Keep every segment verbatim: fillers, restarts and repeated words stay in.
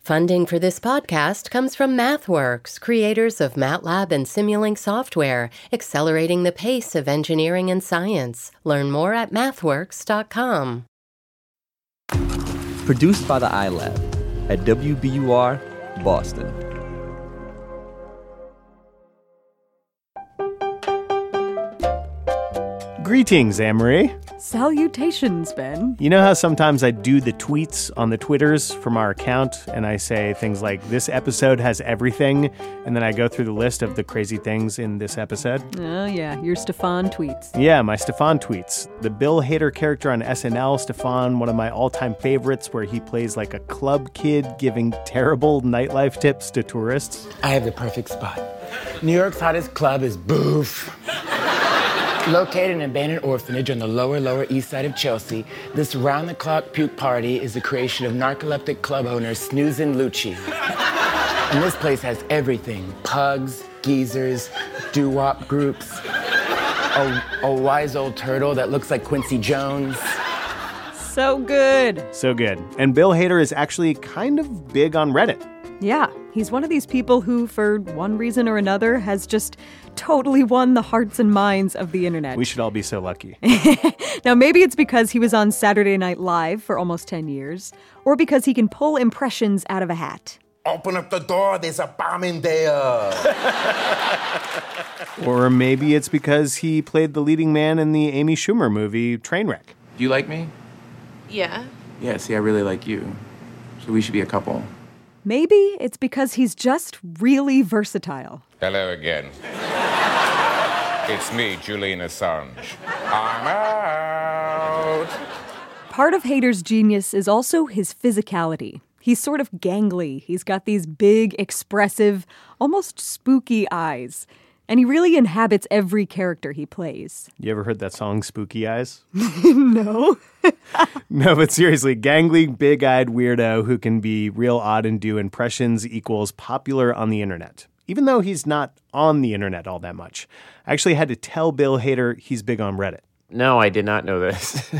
Funding for this podcast comes from MathWorks, creators of MATLAB and Simulink software, accelerating the pace of engineering and science. Learn more at mathworks dot com. Produced by the iLab at W B U R, Boston. Greetings, Anne-Marie. Salutations, Ben. You know how sometimes I do the tweets on the Twitters from our account, and I say things like, this episode has everything, and then I go through the list of the crazy things in this episode? Oh, yeah, your Stefan tweets. Yeah, my Stefan tweets. The Bill Hader character on S N L, Stefan, one of my all-time favorites, where he plays like a club kid giving terrible nightlife tips to tourists. I have the perfect spot. New York's hottest club is Boof. Located in an abandoned orphanage on the lower, lower east side of Chelsea, this round-the-clock puke party is the creation of narcoleptic club owner Snoozin' Lucci. And this place has everything. Pugs, geezers, doo-wop groups, a, a wise old turtle that looks like Quincy Jones. So good. So good. And Bill Hader is actually kind of big on Reddit. Yeah, he's one of these people who, for one reason or another, has just totally won the hearts and minds of the internet. We should all be so lucky. Now, maybe it's because he was on Saturday Night Live for almost ten years, or because he can pull impressions out of a hat. Open up the door, there's a bomb in there. Or maybe it's because he played the leading man in the Amy Schumer movie, Trainwreck. Do you like me? Yeah. Yeah, see, I really like you. So we should be a couple. Maybe it's because he's just really versatile. Hello again. It's me, Julian Assange. I'm out. Part of Hader's genius is also his physicality. He's sort of gangly. He's got these big, expressive, almost spooky eyes. And he really inhabits every character he plays. You ever heard that song, Spooky Eyes? No. No, but seriously, gangly, big-eyed weirdo who can be real odd and do impressions equals popular on the internet, even though he's not on the internet all that much. I actually had to tell Bill Hader he's big on Reddit. No, I did not know this.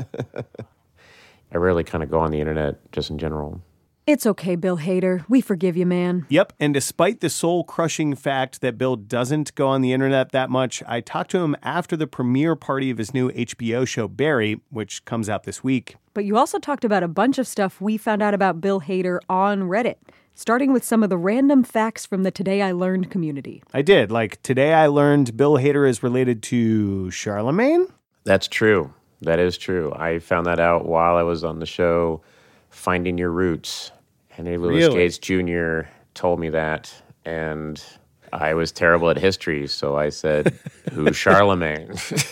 I rarely kind of go on the internet just in general. It's okay, Bill Hader. We forgive you, man. Yep, and despite the soul-crushing fact that Bill doesn't go on the internet that much, I talked to him after the premiere party of his new H B O show, Barry, which comes out this week. But you also talked about a bunch of stuff we found out about Bill Hader on Reddit, starting with some of the random facts from the Today I Learned community. I did. Like, today I learned Bill Hader is related to Charlemagne? That's true. That is true. I found that out while I was on the show Finding Your Roots. Henry Louis Really? Gates Junior told me that, and I was terrible at history, so I said, who's Charlemagne?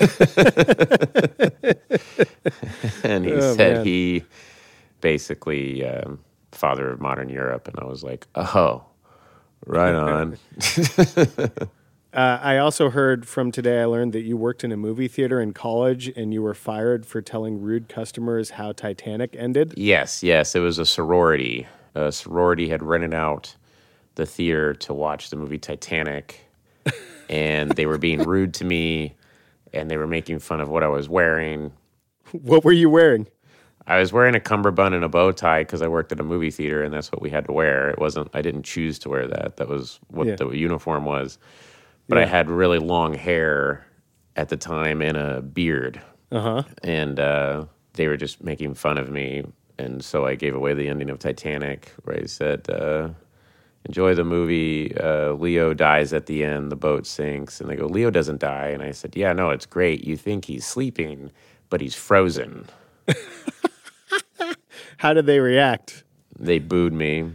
And he Oh, said man. he basically um, father of modern Europe, and I was like, oh, right on. Uh, I also heard from Today I Learned that you worked in a movie theater in college and you were fired for telling rude customers how Titanic ended. Yes, yes, it was a sorority. A sorority had rented out the theater to watch the movie Titanic, and they were being rude to me, and they were making fun of what I was wearing. What were you wearing? I was wearing a cummerbund and a bow tie because I worked at a movie theater, and that's what we had to wear. It wasn't, I didn't choose to wear that. That was what Yeah. the uniform was. But Yeah. I had really long hair at the time and a beard. Uh-huh. And uh, they were just making fun of me. And so I gave away the ending of Titanic, where I said, uh, enjoy the movie. Uh, Leo dies at the end. The boat sinks. And they go, Leo doesn't die. And I said, yeah, no, it's great. You think he's sleeping, but he's frozen. How did they react? They booed me.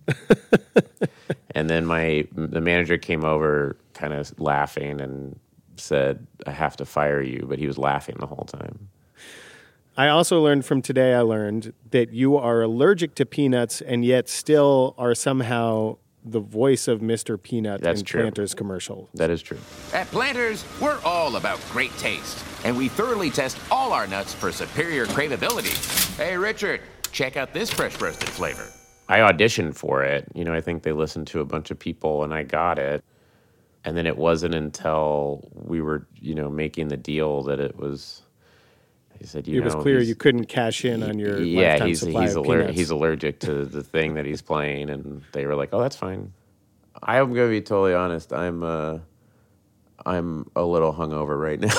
And then my the manager came over kind of laughing and said, I have to fire you. But he was laughing the whole time. I also learned from Today I Learned that you are allergic to peanuts and yet still are somehow the voice of Mister Peanut That's in true. Planters commercials. That is true. At Planters, we're all about great taste, and we thoroughly test all our nuts for superior craveability. Hey, Richard, check out this fresh roasted flavor. I auditioned for it. You know, I think they listened to a bunch of people and I got it. And then it wasn't until we were, you know, making the deal that it was He said, you it was know, clear he's- you couldn't cash in on your yeah, lifetime he's supply he's of aller- peanuts. he's allergic to the thing that he's playing, and they were like, "Oh, that's fine." I'm gonna be totally honest. I'm uh, I'm a little hungover right now.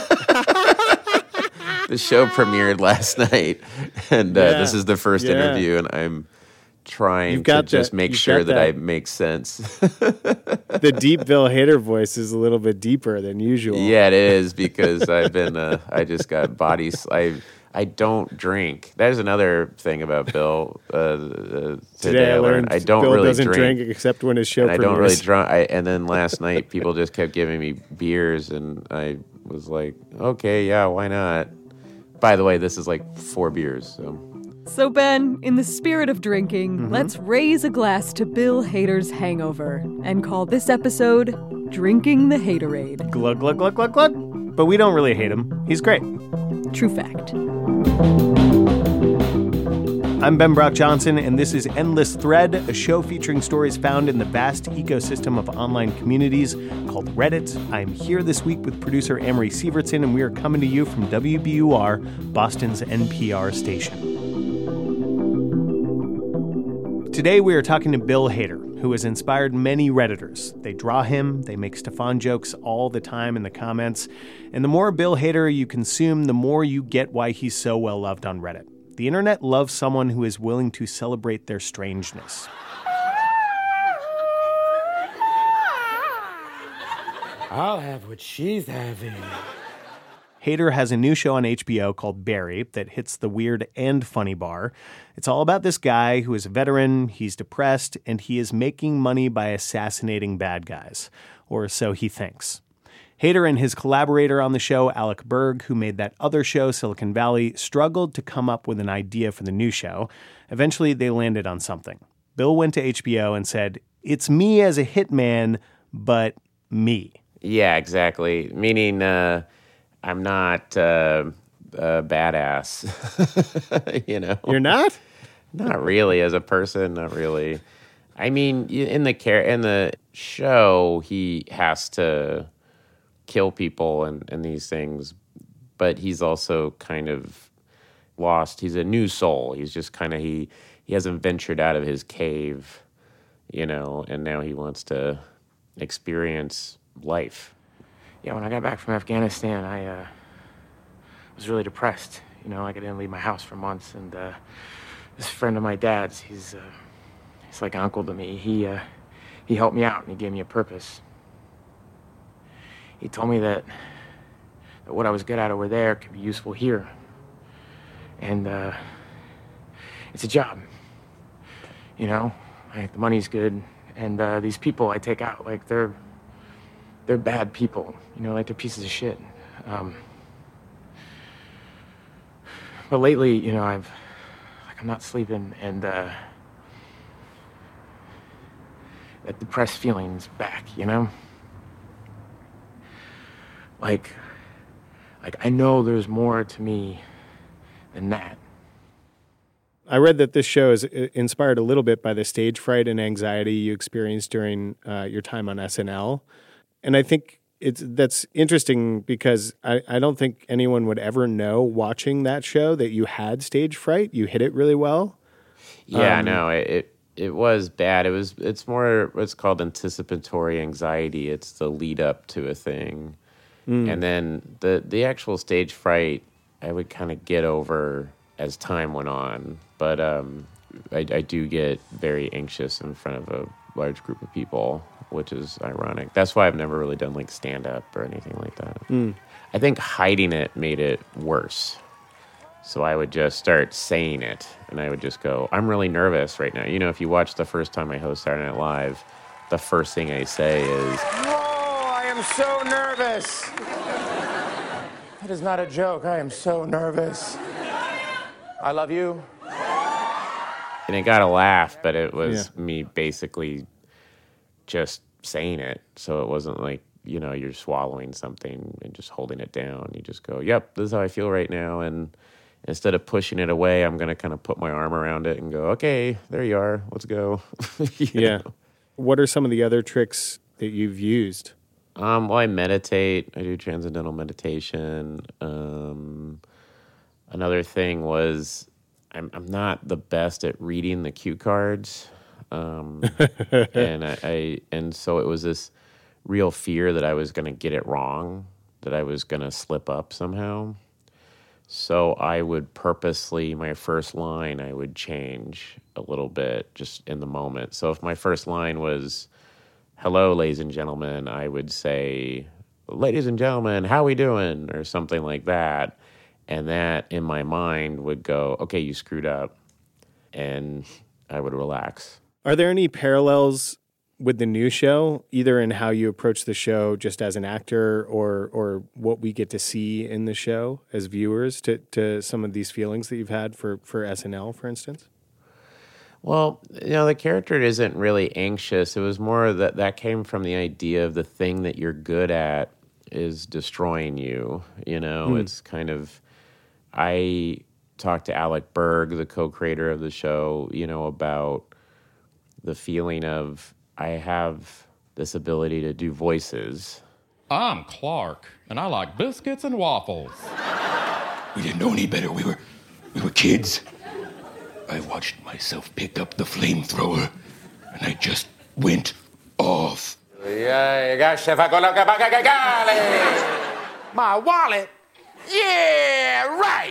The show premiered last night, and uh, Yeah. this is the first Yeah. interview, and I'm trying You've to got just that- make you've sure got that, that- I make sense. The deep Bill Hader voice is a little bit deeper than usual. Yeah, it is because I've been. Uh, I just got body. s- I I don't drink. That is another thing about Bill. Uh, uh, today, Today I learned I don't Bill really doesn't drink. drink except when his show and I don't really premieres. drink. I, and then last night, people just kept giving me beers, and I was like, okay, yeah, why not? By the way, this is like four beers. So. So, Ben, in the spirit of drinking, Mm-hmm. let's raise a glass to Bill Hader's hangover and call this episode Drinking the Haterade. Glug, glug, glug, glug, glug. But we don't really hate him. He's great. True fact. I'm Ben Brock Johnson, and this is Endless Thread, a show featuring stories found in the vast ecosystem of online communities called Reddit. I'm here this week with producer Amory Sievertson, and we are coming to you from W B U R, Boston's N P R station. Today we are talking to Bill Hader, who has inspired many Redditors. They draw him, they make Stefan jokes all the time in the comments, and the more Bill Hader you consume, the more you get why he's so well loved on Reddit. The internet loves someone who is willing to celebrate their strangeness. I'll have what she's having. Hader has a new show on H B O called Barry that hits the weird and funny bar. It's all about this guy who is a veteran, he's depressed, and he is making money by assassinating bad guys. Or so he thinks. Hader and his collaborator on the show, Alec Berg, who made that other show, Silicon Valley, struggled to come up with an idea for the new show. Eventually, they landed on something. Bill went to H B O and said, "It's me as a hitman, but me." Yeah, exactly. Meaning, uh, I'm not uh, a badass. You know, You're not? Not really as a person. Not really. I mean, y- in the care in the show, he has to kill people and, and these things, but he's also kind of lost. He's a new soul. He's just kind of he he hasn't ventured out of his cave, you know, and now he wants to experience life. Yeah, when I got back from Afghanistan, I uh, was really depressed. You know, like I didn't leave my house for months, and uh, this friend of my dad's, he's uh, he's like an uncle to me. He uh, he helped me out, and he gave me a purpose. He told me that, that what I was good at over there could be useful here, and uh, it's a job. You know, like the money's good, and uh, these people I take out, like they're. They're bad people, you know, like they're pieces of shit. Um, but lately, you know, I've, like, I'm not sleeping, and uh, that depressed feeling's back, you know? Like, like I know there's more to me than that. I read that this show is uh, inspired a little bit by the stage fright and anxiety you experienced during uh, your time on S N L. And I think it's that's interesting because I, I don't think anyone would ever know watching that show that you had stage fright. You hit it really well. Yeah, Um, no, it, it it was bad. It was it's more what's called anticipatory anxiety. It's the lead up to a thing. Mm. And then the the actual stage fright I would kind of get over as time went on. But um, I, I do get very anxious in front of a large group of people, which is ironic. That's why I've never really done like stand-up or anything like that. Mm. I think hiding it made it worse. So I would just start saying it, and I would just go, I'm really nervous right now. You know, if you watch the first time I host Saturday Night Live, the first thing I say is, Oh, I am so nervous. That is not a joke. I am so nervous. I love you. and it got a laugh, but it was Yeah. me basically just saying it. So it wasn't like, you know, you're swallowing something and just holding it down. You just go, yep, this is how I feel right now. And instead of pushing it away, I'm going to kind of put my arm around it and go, okay, there you are. Let's go. You Yeah. know? What are some of the other tricks that you've used? Um, well, I meditate. I do transcendental meditation. Um, Another thing was I'm I'm not the best at reading the cue cards, um, and I, I and so it was this real fear that I was going to get it wrong, that I was going to slip up somehow. So I would purposely, my first line, I would change a little bit just in the moment. So if my first line was, hello, ladies and gentlemen, I would say, ladies and gentlemen, how we doing? Or something like that. And that in my mind would go, okay, you screwed up. And I would relax. Are there any parallels with the new show, either in how you approach the show just as an actor or or what we get to see in the show as viewers to, to some of these feelings that you've had for, for S N L, for instance? Well, you know, the character isn't really anxious. It was more that that came from the idea of the thing that you're good at is destroying you. You know, mm. It's kind of, I talked to Alec Berg, the co-creator of the show, you know, about the feeling of, I have this ability to do voices. I'm Clark, and I like biscuits and waffles. We didn't know any better. We were, we were kids. I watched myself pick up the flamethrower, and I just went off. My wallet? Yeah, right.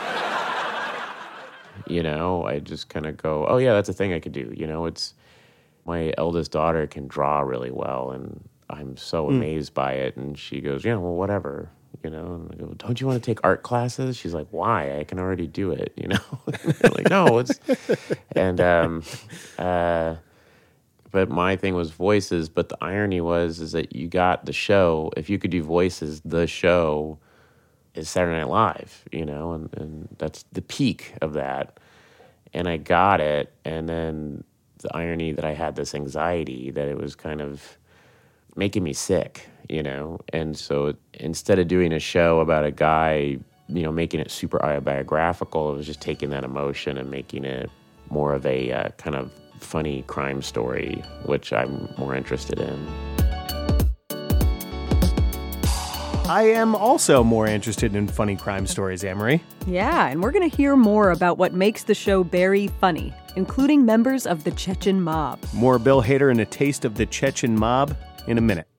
You know, I just kind of go, oh yeah, that's a thing I could do. You know, it's, my eldest daughter can draw really well, and I'm so mm. amazed by it. And she goes, yeah, well, whatever, you know. And I go, don't you want to take art classes? She's like, why? I can already do it, you know. I'm like, no, it's... And, um, uh, but my thing was voices, but the irony was is that you got the show. If you could do voices, the show is Saturday Night Live, you know, and, and that's the peak of that. And I got it, and then the irony that I had this anxiety that it was kind of making me sick, you know? And so instead of doing a show about a guy, you know, making it super autobiographical, it was just taking that emotion and making it more of a uh, kind of funny crime story, which I'm more interested in. I am also more interested in funny crime stories, Amory. Yeah, and we're going to hear more about what makes the show Barry funny, including members of the Chechen mob. More Bill Hader and a taste of the Chechen mob in a minute.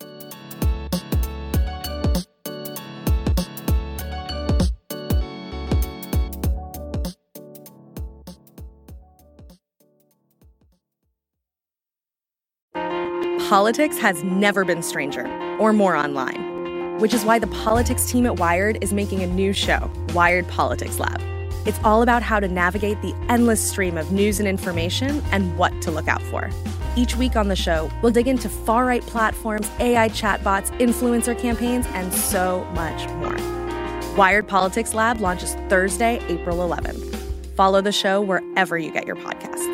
Politics has never been stranger or more online. Which is why the politics team at Wired is making a new show, Wired Politics Lab. It's all about how to navigate the endless stream of news and information and what to look out for. Each week on the show, we'll dig into far-right platforms, A I chatbots, influencer campaigns, and so much more. Wired Politics Lab launches Thursday, April eleventh. Follow the show wherever you get your podcasts.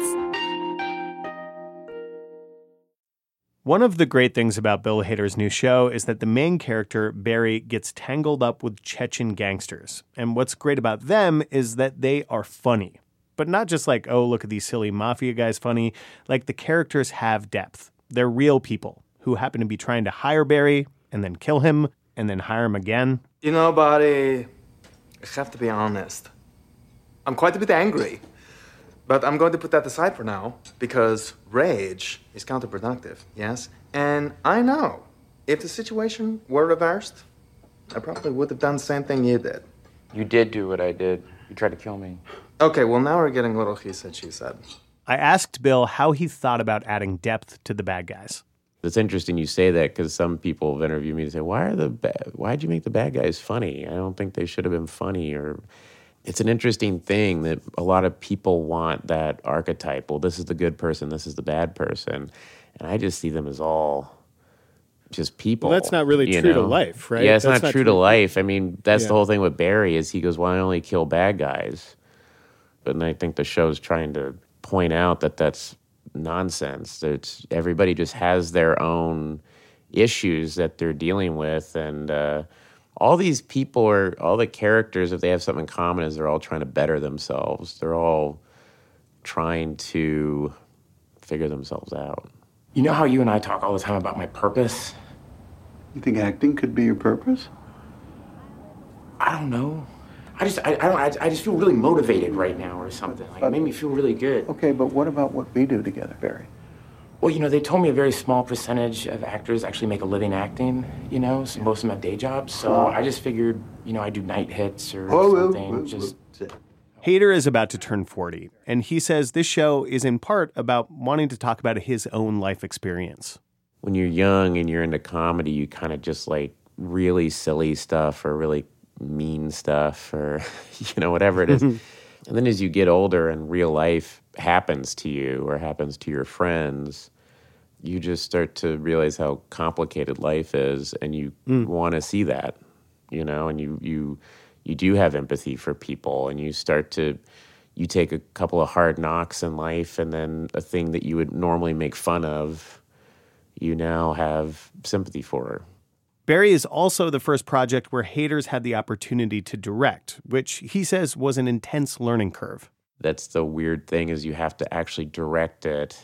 One of the great things about Bill Hader's new show is that the main character, Barry, gets tangled up with Chechen gangsters. And what's great about them is that they are funny. But not just like, oh, look at these silly mafia guys funny. Like, the characters have depth. They're real people who happen to be trying to hire Barry and then kill him and then hire him again. You know, buddy, I have to be honest. I'm quite a bit angry. But I'm going to put that aside for now, because rage is counterproductive, yes? And I know, if the situation were reversed, I probably would have done the same thing you did. You did do what I did. You tried to kill me. Okay, well, now we're getting a little he said, she said. I asked Bill how he thought about adding depth to the bad guys. It's interesting you say that, because some people have interviewed me and say, why are the ba- why'd you make the bad guys funny? I don't think they should have been funny, or... It's an interesting thing that a lot of people want that archetype. Well, this is the good person, this is the bad person. And I just see them as all just people. Well, that's not really true know? to life, right? Yeah, it's that's not, not true, true to life. I mean, that's yeah. the whole thing with Barry is he goes, well, I only kill bad guys. But I think the show's trying to point out that that's nonsense. It's, everybody just has their own issues that they're dealing with, and... Uh, all these people are, all the characters, if they have something in common, is they're all trying to better themselves. They're all trying to figure themselves out. You know how you and I talk all the time about my purpose? You think acting could be your purpose? I don't know. I just, I, I don't, I, I just feel really motivated right now or something. Like, it made me feel really good. Okay, but what about what we do together, Barry? Well, you know, they told me a very small percentage of actors actually make a living acting, you know, so most of them have day jobs. So I just figured, you know, I do night hits or Whoa, whoa, something. whoa, whoa. Just. Hader is about to turn forty, and he says this show is in part about wanting to talk about his own life experience. When you're young and you're into comedy, you kind of just like really silly stuff or really mean stuff or, you know, whatever it is. And then as you get older and real life happens to you or happens to your friends, you just start to realize how complicated life is, and you mm. want to see that, you know, and you you you do have empathy for people, and you start to, you take a couple of hard knocks in life, and then a thing that you would normally make fun of, you now have sympathy for. Barry is also the first project where Hader's had the opportunity to direct, which he says was an intense learning curve. That's the weird thing, is you have to actually direct it,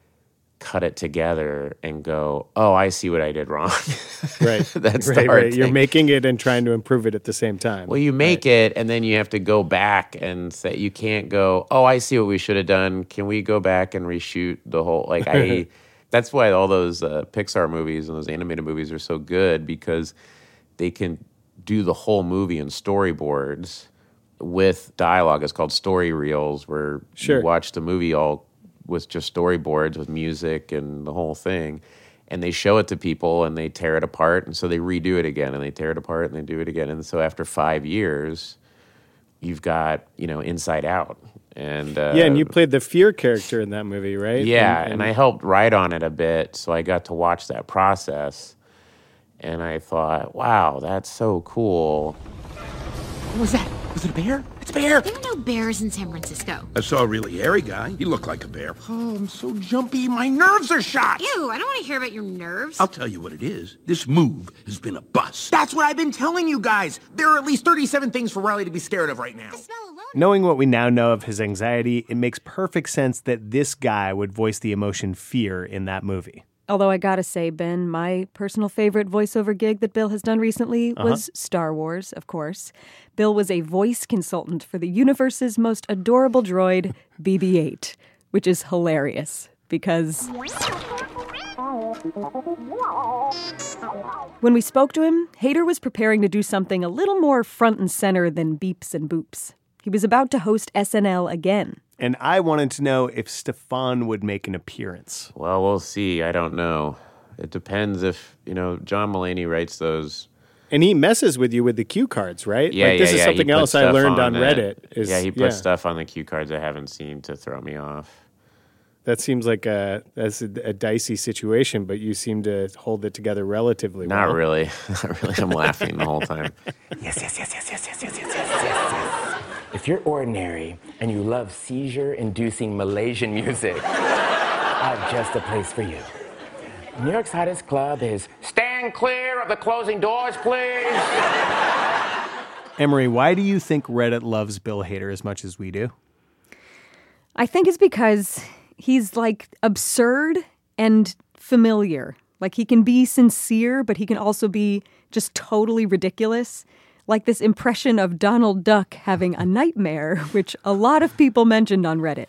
cut it together, and go, oh, I see what I did wrong. Right. That's right, the hard right. thing. You're making it and trying to improve it at the same time. Well, you make right. it, and then you have to go back and say, you can't go, oh, I see what we should have done. Can we go back and reshoot the whole, like, I... That's why all those uh, Pixar movies and those animated movies are so good, because they can do the whole movie in storyboards with dialogue. It's called story reels, where sure. you watch the movie all with just storyboards with music and the whole thing. And they show it to people and they tear it apart. And so they redo it again and they tear it apart and they do it again. And so after five years, you've got, you know, Inside Out. And uh, yeah, and you played the fear character in that movie, right? Yeah, and, and... and I helped write on it a bit, so I got to watch that process. And I thought, wow, that's so cool. What was that? Was it a bear? It's a bear! There are no bears in San Francisco. I saw a really hairy guy. He looked like a bear. Oh, I'm so jumpy. My nerves are shot. Ew, I don't want to hear about your nerves. I'll tell you what it is. This move has been a bust. That's what I've been telling you guys. There are at least thirty-seven things for Riley to be scared of right now. Knowing what we now know of his anxiety, it makes perfect sense that this guy would voice the emotion fear in that movie. Although I gotta say, Ben, my personal favorite voiceover gig that Bill has done recently uh-huh. was Star Wars, of course. Bill was a voice consultant for the universe's most adorable droid, B B eight, which is hilarious because when we spoke to him, Hader was preparing to do something a little more front and center than beeps and boops. He was about to host S N L again. And I wanted to know if Stefon would make an appearance. Well, we'll see. I don't know. It depends if, you know, John Mulaney writes those. And he messes with you with the cue cards, right? Yeah, like, this yeah, is yeah. something else I learned on, on Reddit. Is, yeah, he puts yeah. stuff on the cue cards I haven't seen to throw me off. That seems like a, that's a, a dicey situation, but you seem to hold it together relatively Not well. really. Not really. I'm laughing the whole time. Yes, yes, yes, yes, yes, yes, yes, yes, yes, yes, yes. If you're ordinary and you love seizure-inducing Malaysian music, I've just a place for you. New York's hottest club is Stand Clear of the Closing Doors, please. Emery, why do you think Reddit loves Bill Hader as much as we do? I think it's because he's like absurd and familiar. Like he can be sincere, but he can also be just totally ridiculous. Like this impression of Donald Duck having a nightmare, which a lot of people mentioned on Reddit.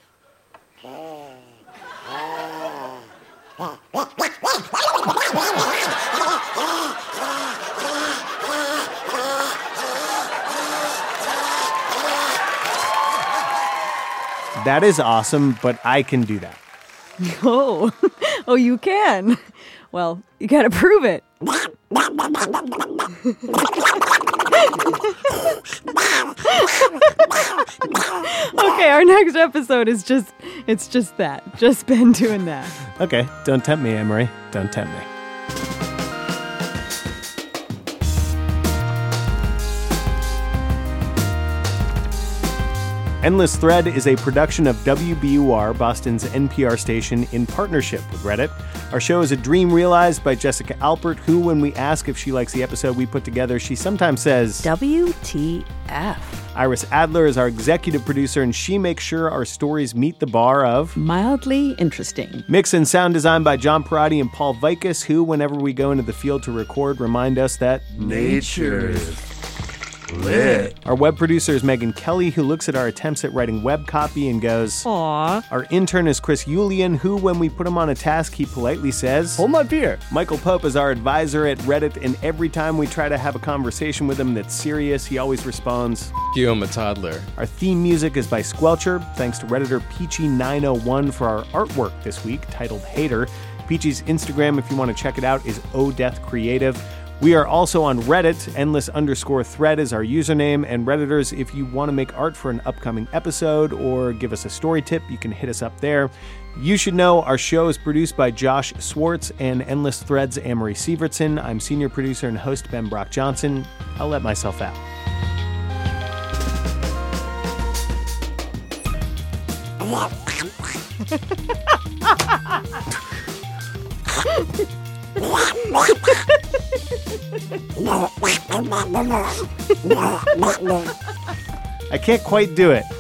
That is awesome, but I can do that. Oh, oh, you can. Well, you gotta prove it. Okay, our next episode is just, it's just that. Just Ben doing that. Okay, don't tempt me, Emery. Don't tempt me. Endless Thread is a production of W B U R, Boston's N P R station, in partnership with Reddit. Our show is a dream realized by Jessica Alpert, who, when we ask if she likes the episode we put together, she sometimes says, W T F. Iris Adler is our executive producer, and she makes sure our stories meet the bar of mildly interesting. Mix and sound design by John Perotti and Paul Vikas, who, whenever we go into the field to record, remind us that nature is Lit. Our web producer is Megan Kelly, who looks at our attempts at writing web copy and goes, Aww. Our intern is Chris Yulian, who, when we put him on a task, he politely says, Hold my beer. Michael Pope is our advisor at Reddit, and every time we try to have a conversation with him that's serious, he always responds, You, I'm a toddler. Our theme music is by Squelcher. Thanks to Redditor Peachy nine oh one for our artwork this week, titled Hater. Peachy's Instagram, if you want to check it out, is Odeath Creative. We are also on Reddit. Endless underscore thread is our username. And Redditors, if you want to make art for an upcoming episode or give us a story tip, you can hit us up there. You should know our show is produced by Josh Swartz and Endless Threads Amory Sievertson. I'm senior producer and host Ben Brock Johnson. I'll let myself out. I can't quite do it.